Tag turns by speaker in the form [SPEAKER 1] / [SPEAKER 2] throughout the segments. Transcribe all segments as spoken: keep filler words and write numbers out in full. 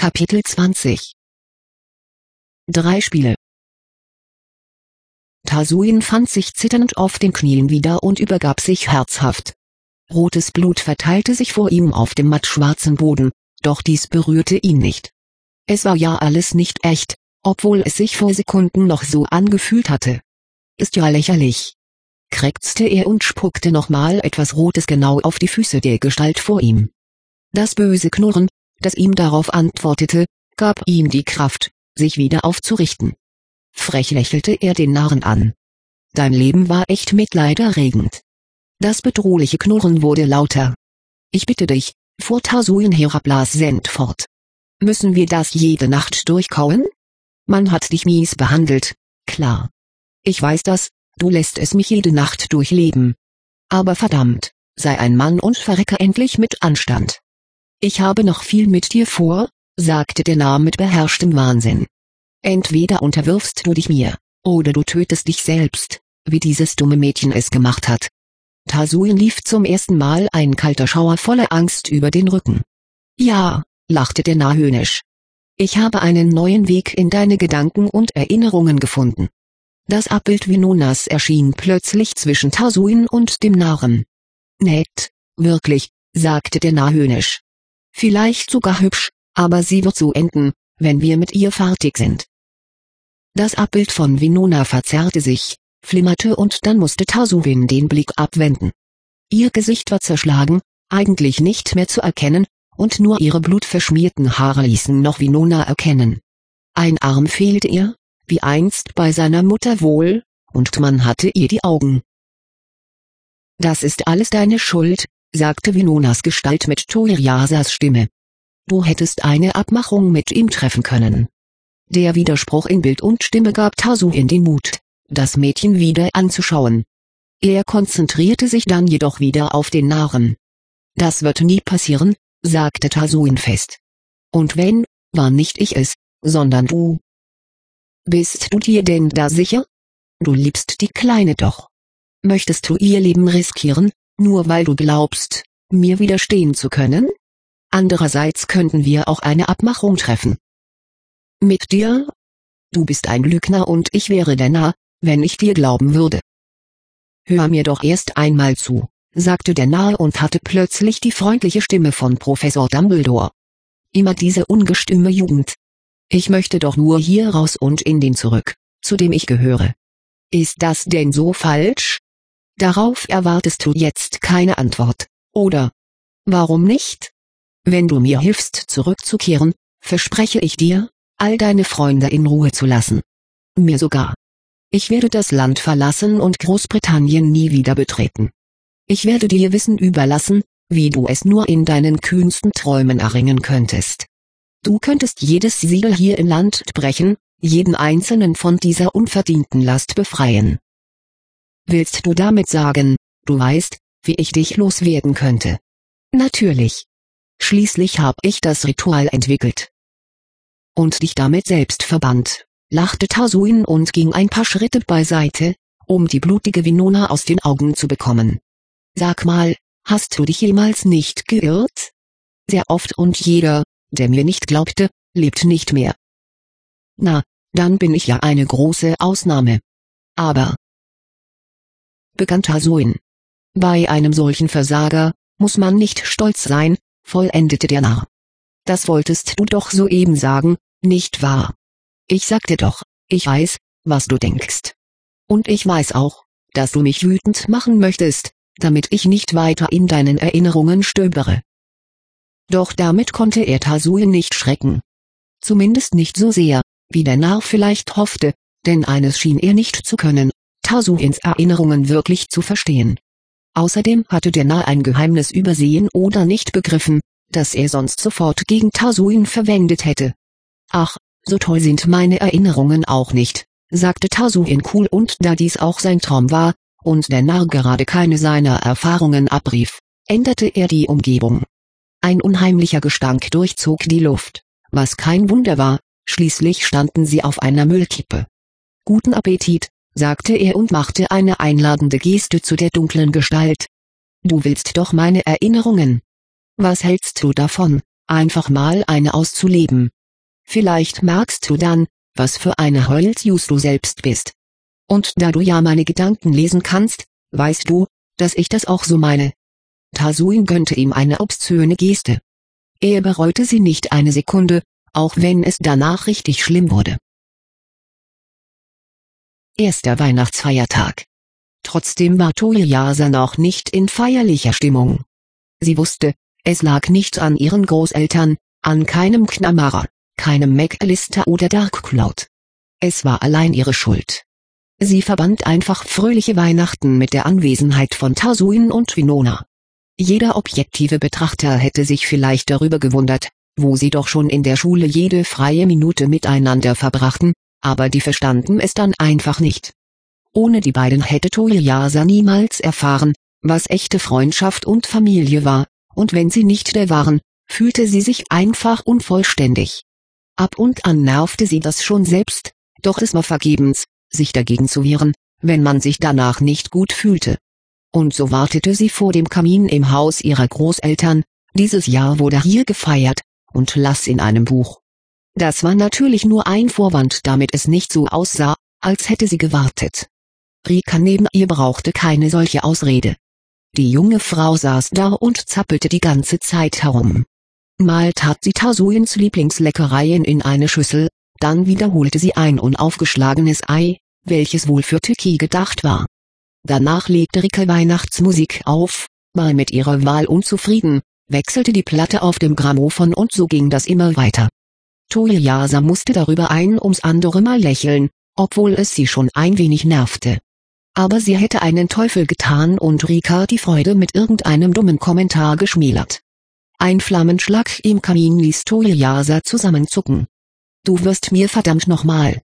[SPEAKER 1] Kapitel zwanzig. Drei Spiele. Tasuin fand sich zitternd auf den Knien wieder und übergab sich herzhaft. Rotes Blut verteilte sich vor ihm auf dem mattschwarzen Boden, doch dies berührte ihn nicht. Es war ja alles nicht echt, obwohl es sich vor Sekunden noch so angefühlt hatte. Ist ja lächerlich, krächzte er und spuckte nochmal etwas Rotes genau auf die Füße der Gestalt vor ihm. Das böse Knurren, das ihm darauf antwortete, gab ihm die Kraft, sich wieder aufzurichten. Frech lächelte er den Narren an. Dein Leben war echt mitleiderregend. Das bedrohliche Knurren wurde lauter. Ich bitte dich, fuhr Tasuin herablasend fort. Müssen wir das jede Nacht durchkauen? Man hat dich mies behandelt, klar. Ich weiß das, du lässt es mich jede Nacht durchleben. Aber verdammt, sei ein Mann und verrecke endlich mit Anstand. Ich habe noch viel mit dir vor, sagte der Narr mit beherrschtem Wahnsinn. Entweder unterwirfst du dich mir, oder du tötest dich selbst, wie dieses dumme Mädchen es gemacht hat. Tasuin lief zum ersten Mal ein kalter Schauer voller Angst über den Rücken. Ja, lachte der Narr höhnisch. Ich habe einen neuen Weg in deine Gedanken und Erinnerungen gefunden. Das Abbild Winonas erschien plötzlich zwischen Tasuin und dem Narren. Nett, wirklich, sagte der Narr höhnisch. Vielleicht sogar hübsch, aber sie wird so enden, wenn wir mit ihr fertig sind. Das Abbild von Winona verzerrte sich, flimmerte und dann musste Tasuin den Blick abwenden. Ihr Gesicht war zerschlagen, eigentlich nicht mehr zu erkennen, und nur ihre blutverschmierten Haare ließen noch Winona erkennen. Ein Arm fehlte ihr, wie einst bei seiner Mutter wohl, und man hatte ihr die Augen. Das ist alles deine Schuld, sagte Winonas Gestalt mit Toiriasas Stimme. Du hättest eine Abmachung mit ihm treffen können. Der Widerspruch in Bild und Stimme gab Tasuin den Mut, das Mädchen wieder anzuschauen. Er konzentrierte sich dann jedoch wieder auf den Narren. Das wird nie passieren, sagte Tasuin fest. Und wenn, war nicht ich es, sondern du. Bist du dir denn da sicher? Du liebst die Kleine doch. Möchtest du ihr Leben riskieren, nur weil du glaubst, mir widerstehen zu können? Andererseits könnten wir auch eine Abmachung treffen. Mit dir? Du bist ein Lügner und ich wäre der Narr, wenn ich dir glauben würde. Hör mir doch erst einmal zu, sagte der Narr und hatte plötzlich die freundliche Stimme von Professor Dumbledore. Immer diese ungestüme Jugend. Ich möchte doch nur hier raus und in den zurück, zu dem ich gehöre. Ist das denn so falsch? Darauf erwartest du jetzt keine Antwort, oder? Warum nicht? Wenn du mir hilfst zurückzukehren, verspreche ich dir, all deine Freunde in Ruhe zu lassen. Mir sogar. Ich werde das Land verlassen und Großbritannien nie wieder betreten. Ich werde dir Wissen überlassen, wie du es nur in deinen kühnsten Träumen erringen könntest. Du könntest jedes Siegel hier im Land brechen, jeden einzelnen von dieser unverdienten Last befreien. Willst du damit sagen, du weißt, wie ich dich loswerden könnte? Natürlich. Schließlich habe ich das Ritual entwickelt. Und dich damit selbst verbannt, lachte Tasuin und ging ein paar Schritte beiseite, um die blutige Winona aus den Augen zu bekommen. Sag mal, hast du dich jemals nicht geirrt? Sehr oft und jeder, der mir nicht glaubte, lebt nicht mehr. Na, dann bin ich ja eine große Ausnahme. Aber, begann Tasuin. Bei einem solchen Versager, muss man nicht stolz sein, vollendete der Narr. Das wolltest du doch soeben sagen, nicht wahr? Ich sagte doch, ich weiß, was du denkst. Und ich weiß auch, dass du mich wütend machen möchtest, damit ich nicht weiter in deinen Erinnerungen stöbere. Doch damit konnte er Tasuin nicht schrecken. Zumindest nicht so sehr, wie der Narr vielleicht hoffte, denn eines schien er nicht zu können, Tasuins Erinnerungen wirklich zu verstehen. Außerdem hatte der Narr ein Geheimnis übersehen oder nicht begriffen, das er sonst sofort gegen Tasuin verwendet hätte. Ach, so toll sind meine Erinnerungen auch nicht, sagte Tasuin cool, und da dies auch sein Traum war, und der Narr gerade keine seiner Erfahrungen abrief, änderte er die Umgebung. Ein unheimlicher Gestank durchzog die Luft, was kein Wunder war, schließlich standen sie auf einer Müllkippe. Guten Appetit, sagte er und machte eine einladende Geste zu der dunklen Gestalt. Du willst doch meine Erinnerungen. Was hältst du davon, einfach mal eine auszuleben. Vielleicht merkst du dann, was für eine Heulsuse du selbst bist. Und da du ja meine Gedanken lesen kannst, weißt du, dass ich das auch so meine. Tasuin gönnte ihm eine obszöne Geste. Er bereute sie nicht eine Sekunde, auch wenn es danach richtig schlimm wurde. Erster Weihnachtsfeiertag. Trotzdem war Toyasa noch nicht in feierlicher Stimmung. Sie wusste, es lag nicht an ihren Großeltern, an keinem Knammerer, keinem McAllister oder Dark Cloud. Es war allein ihre Schuld. Sie verband einfach fröhliche Weihnachten mit der Anwesenheit von Tasuin und Winona. Jeder objektive Betrachter hätte sich vielleicht darüber gewundert, wo sie doch schon in der Schule jede freie Minute miteinander verbrachten, aber die verstanden es dann einfach nicht. Ohne die beiden hätte Toyasa niemals erfahren, was echte Freundschaft und Familie war, und wenn sie nicht da waren, fühlte sie sich einfach unvollständig. Ab und an nervte sie das schon selbst, doch es war vergebens, sich dagegen zu wehren, wenn man sich danach nicht gut fühlte. Und so wartete sie vor dem Kamin im Haus ihrer Großeltern. Dieses Jahr wurde hier gefeiert, und las in einem Buch. Das war natürlich nur ein Vorwand, damit es nicht so aussah, als hätte sie gewartet. Rika neben ihr brauchte keine solche Ausrede. Die junge Frau saß da und zappelte die ganze Zeit herum. Mal tat sie Tasuins Lieblingsleckereien in eine Schüssel, dann wiederholte sie ein unaufgeschlagenes Ei, welches wohl für Tiki gedacht war. Danach legte Rika Weihnachtsmusik auf, war mit ihrer Wahl unzufrieden, wechselte die Platte auf dem Grammophon und so ging das immer weiter. Toyasa musste darüber ein ums andere Mal lächeln, obwohl es sie schon ein wenig nervte. Aber sie hätte einen Teufel getan und Rika die Freude mit irgendeinem dummen Kommentar geschmälert. Ein Flammenschlag im Kamin ließ Toyasa zusammenzucken. »Du wirst mir verdammt nochmal!«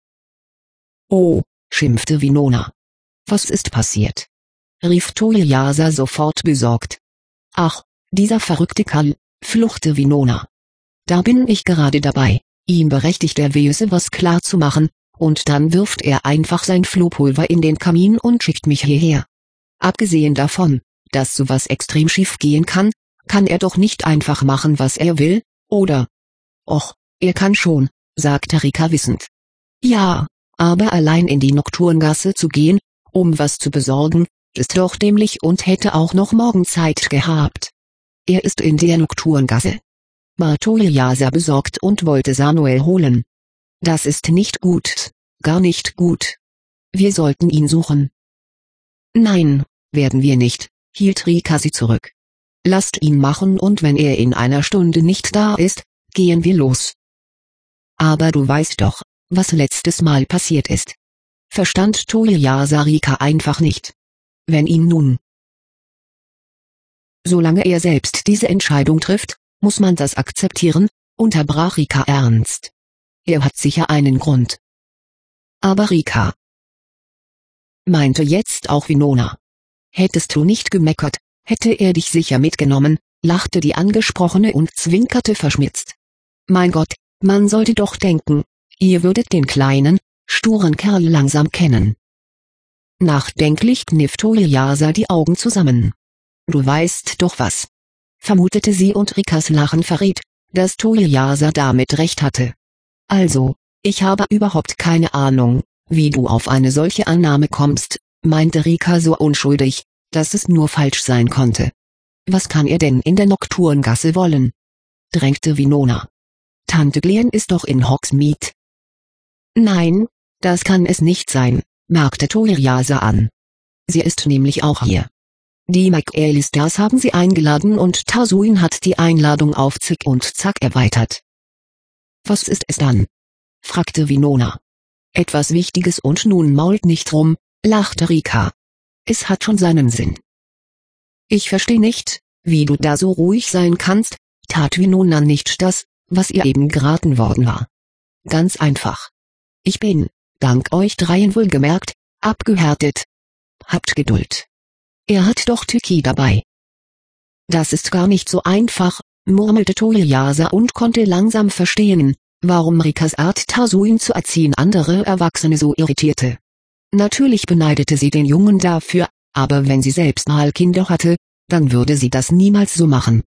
[SPEAKER 1] »Oh«, schimpfte Winona. »Was ist passiert?« rief Toyasa sofort besorgt. »Ach, dieser verrückte Kerl«, fluchte Winona. »Da bin ich gerade dabei, ihm berechtigt erweise was klar zu machen, und dann wirft er einfach sein Flohpulver in den Kamin und schickt mich hierher. Abgesehen davon, dass sowas extrem schief gehen kann, kann er doch nicht einfach machen, was er will, oder?« »Och, er kann schon«, sagte Rika wissend. »Ja, aber allein in die Nocturngasse zu gehen, um was zu besorgen, ist doch dämlich und hätte auch noch morgen Zeit gehabt. Er ist in der Nocturngasse«, war Toyasa besorgt und wollte Samuel holen. »Das ist nicht gut, gar nicht gut. Wir sollten ihn suchen.« »Nein, werden wir nicht«, hielt Rika sie zurück. »Lasst ihn machen und wenn er in einer Stunde nicht da ist, gehen wir los.« »Aber du weißt doch, was letztes Mal passiert ist«, verstand Toyasa Rika einfach nicht. »Wenn ihn nun...« »Solange er selbst diese Entscheidung trifft, muss man das akzeptieren«, unterbrach Rika ernst. »Er hat sicher einen Grund.« »Aber Rika«, meinte jetzt auch Winona. »Hättest du nicht gemeckert, hätte er dich sicher mitgenommen«, lachte die Angesprochene und zwinkerte verschmitzt. »Mein Gott, man sollte doch denken, ihr würdet den kleinen, sturen Kerl langsam kennen.« Nachdenklich kniff Toyasa die Augen zusammen. »Du weißt doch was«, vermutete sie und Rikas Lachen verriet, dass Toyasa damit recht hatte. »Also, ich habe überhaupt keine Ahnung, wie du auf eine solche Annahme kommst«, meinte Rika so unschuldig, dass es nur falsch sein konnte. »Was kann er denn in der Nocturngasse wollen?« drängte Winona. »Tante Glen ist doch in Hogsmeade.« »Nein, das kann es nicht sein«, merkte Toyasa an. »Sie ist nämlich auch hier. Die McAllisters haben sie eingeladen und Tasuin hat die Einladung auf Zick und Zack erweitert.« »Was ist es dann?«, fragte Winona. »Etwas Wichtiges und nun mault nicht rum«, lachte Rika. »Es hat schon seinen Sinn.« »Ich verstehe nicht, wie du da so ruhig sein kannst«, tat Winona nicht das, was ihr eben geraten worden war. »Ganz einfach. Ich bin, dank euch dreien wohlgemerkt, abgehärtet. Habt Geduld. Er hat doch Tiki dabei.« »Das ist gar nicht so einfach«, murmelte Toyasa und konnte langsam verstehen, warum Rikas Art Tasuin zu erziehen andere Erwachsene so irritierte. Natürlich beneidete sie den Jungen dafür, aber wenn sie selbst mal Kinder hatte, dann würde sie das niemals so machen.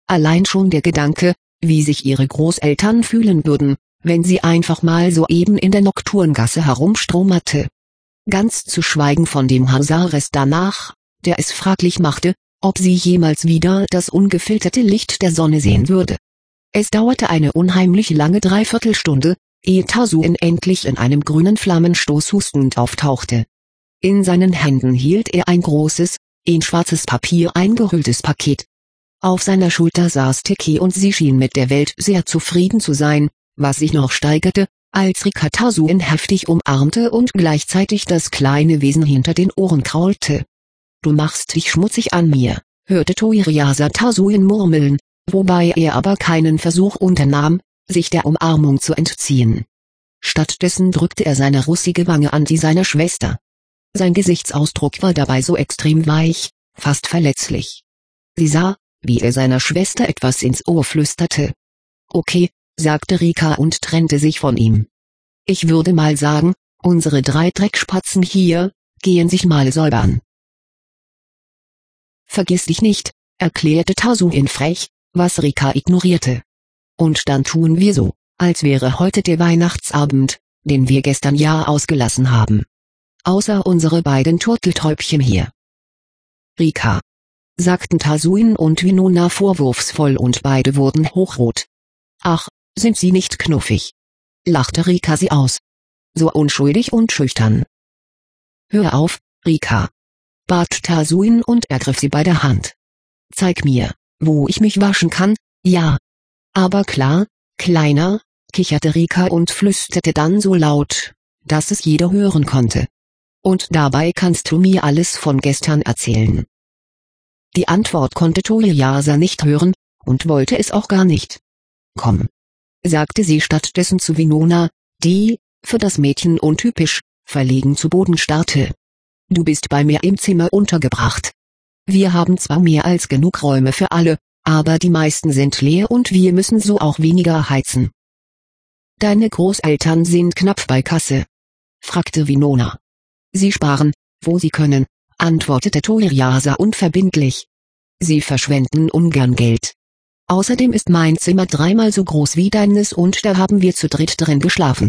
[SPEAKER 1] Allein schon der Gedanke, wie sich ihre Großeltern fühlen würden, wenn sie einfach mal so eben in der Nocturngasse herumstromerte. Ganz zu schweigen von dem Hausarrest danach, der es fraglich machte, ob sie jemals wieder das ungefilterte Licht der Sonne sehen würde. Es dauerte eine unheimlich lange Dreiviertelstunde, ehe Tazuin endlich in einem grünen Flammenstoß hustend auftauchte. In seinen Händen hielt er ein großes, in schwarzes Papier eingehülltes Paket. Auf seiner Schulter saß Tiki und sie schien mit der Welt sehr zufrieden zu sein, was sich noch steigerte, als Rika Tazuin heftig umarmte und gleichzeitig das kleine Wesen hinter den Ohren kraulte. »Du machst dich schmutzig an mir«, hörte Toiriasa Tazuin murmeln, wobei er aber keinen Versuch unternahm, sich der Umarmung zu entziehen. Stattdessen drückte er seine russige Wange an die seiner Schwester. Sein Gesichtsausdruck war dabei so extrem weich, fast verletzlich. Sie sah, wie er seiner Schwester etwas ins Ohr flüsterte. »Okay«, sagte Rika und trennte sich von ihm. »Ich würde mal sagen, unsere drei Dreckspatzen hier, gehen sich mal säubern.« »Vergiss dich nicht«, erklärte Tazuin frech, was Rika ignorierte. »Und dann tun wir so, als wäre heute der Weihnachtsabend, den wir gestern ja ausgelassen haben. Außer unsere beiden Turteltäubchen hier.« »Rika«, sagten Tazuin und Winona vorwurfsvoll und beide wurden hochrot. »Ach, sind sie nicht knuffig?«, lachte Rika sie aus. »So unschuldig und schüchtern.« »Hör auf, Rika«, bat Tazuin und ergriff sie bei der Hand. »Zeig mir, wo ich mich waschen kann, ja.« »Aber klar, Kleiner«, kicherte Rika und flüsterte dann so laut, dass es jeder hören konnte. »Und dabei kannst du mir alles von gestern erzählen.« Die Antwort konnte Toiriasa nicht hören, und wollte es auch gar nicht. »Komm«, sagte sie stattdessen zu Winona, die, für das Mädchen untypisch, verlegen zu Boden starrte. »Du bist bei mir im Zimmer untergebracht. Wir haben zwar mehr als genug Räume für alle, aber die meisten sind leer und wir müssen so auch weniger heizen.« »Deine Großeltern sind knapp bei Kasse?«, fragte Winona. »Sie sparen, wo sie können«, antwortete Toiriasa unverbindlich. »Sie verschwenden ungern Geld. Außerdem ist mein Zimmer dreimal so groß wie deines und da haben wir zu dritt drin geschlafen.«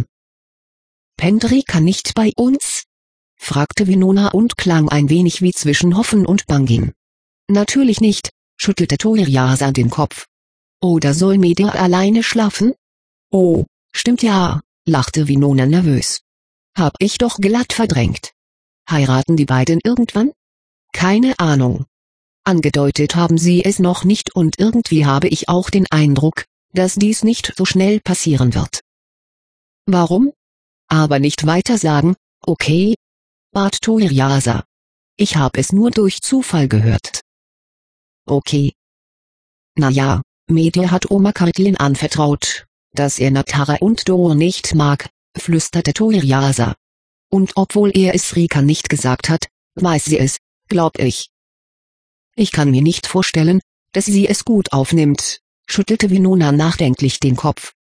[SPEAKER 1] »Pennt Rika nicht bei uns?«, fragte Winona und klang ein wenig wie zwischen Hoffen und Bangen. »Natürlich nicht«, schüttelte Toiriasa den Kopf. »Oder soll Medea alleine schlafen?« »Oh, stimmt ja«, lachte Winona nervös. »Hab ich doch glatt verdrängt. Heiraten die beiden irgendwann?« »Keine Ahnung. Angedeutet haben sie es noch nicht und irgendwie habe ich auch den Eindruck, dass dies nicht so schnell passieren wird.« »Warum?« »Aber nicht weiter sagen, okay?«, bat Toiriasa. »Ich hab es nur durch Zufall gehört.« »Okay. Na ja, Medea hat Oma Kartlin anvertraut, dass er Natara und Dor nicht mag«, flüsterte Toiriasa. »Und obwohl er es Rika nicht gesagt hat, weiß sie es, glaub ich.« »Ich kann mir nicht vorstellen, dass sie es gut aufnimmt«, schüttelte Winona nachdenklich den Kopf.